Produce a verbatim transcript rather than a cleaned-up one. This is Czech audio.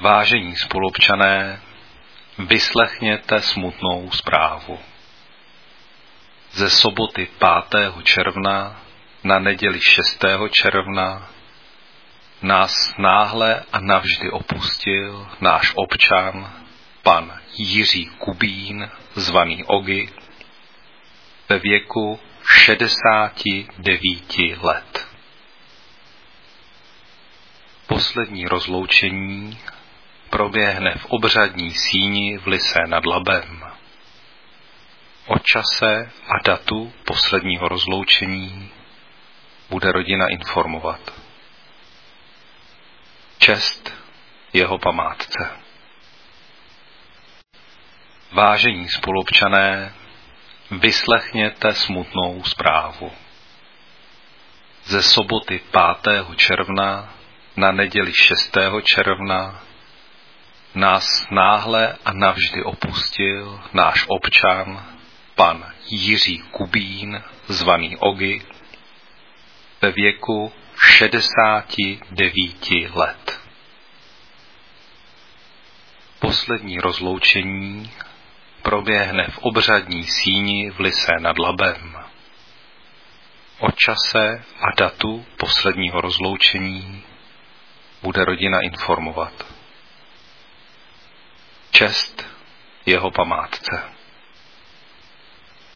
Vážení spoluobčané, vyslechněte smutnou zprávu. Ze soboty pátého června na neděli šestého června nás náhle a navždy opustil náš občan, pan Jiří Kubín, zvaný Ogi, ve věku šedesáti devíti let. Poslední rozloučení proběhne v obřadní síni v Lysé nad Labem. O čase a datu posledního rozloučení bude rodina informovat. Čest jeho památce. Vážení spoluobčané, vyslechněte smutnou zprávu. Ze soboty pátého června na neděli šestého června nás náhle a navždy opustil náš občan, pan Jiří Kubín, zvaný Ogi, ve věku šedesáti devíti let. Poslední rozloučení proběhne v obřadní síni v Lysé nad Labem. O čase a datu posledního rozloučení bude rodina informovat. Čest jeho památce.